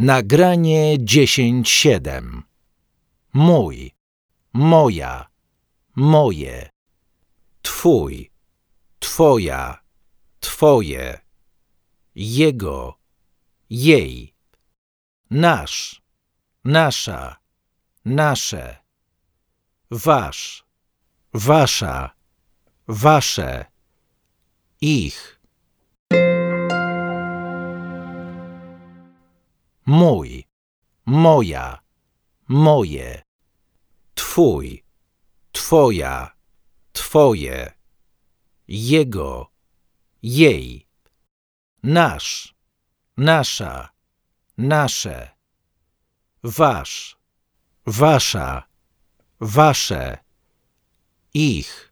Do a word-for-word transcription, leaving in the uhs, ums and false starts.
Nagranie dziesięć siedem. Mój, moja, moje. Twój, twoja, twoje. Jego, jej. Nasz, nasza, nasze. Wasz, wasza, wasze. Ich. Mój, moja, moje. Twój, twoja, twoje. Jego, jej. Nasz, nasza, nasze. Wasz, wasza, wasze. Ich.